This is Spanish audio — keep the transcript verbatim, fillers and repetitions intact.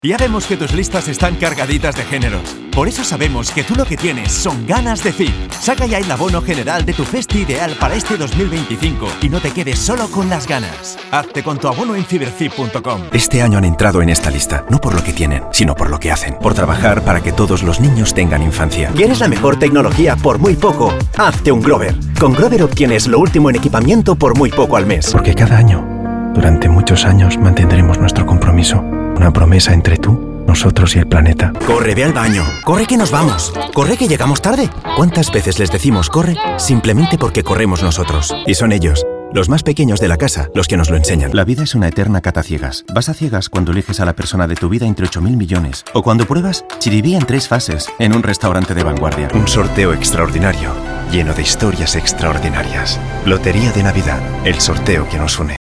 Ya vemos que tus listas están cargaditas de géneros. Por eso sabemos que tú lo que tienes son ganas de Zip. Saca ya el abono general de tu festi ideal para este dos mil veinticinco y no te quedes solo con las ganas. Hazte con tu abono en fiberzip punto com. Este año han entrado en esta lista, no por lo que tienen, sino por lo que hacen. Por trabajar para que todos los niños tengan infancia. ¿Quieres la mejor tecnología por muy poco? Hazte un Grover. Con Grover obtienes lo último en equipamiento por muy poco al mes. Porque cada año, durante muchos años, mantendremos nuestro compromiso. Una promesa entre tú, nosotros y el planeta. Corre, ve al baño. Corre que nos vamos. Corre que llegamos tarde. ¿Cuántas veces les decimos corre simplemente porque corremos nosotros? Y son ellos, los más pequeños de la casa, los que nos lo enseñan. La vida es una eterna cata ciegas. Vas a ciegas cuando eliges a la persona de tu vida entre ocho mil millones. O cuando pruebas Chiribí en tres fases, en un restaurante de vanguardia. Un sorteo extraordinario, lleno de historias extraordinarias. Lotería de Navidad, el sorteo que nos une.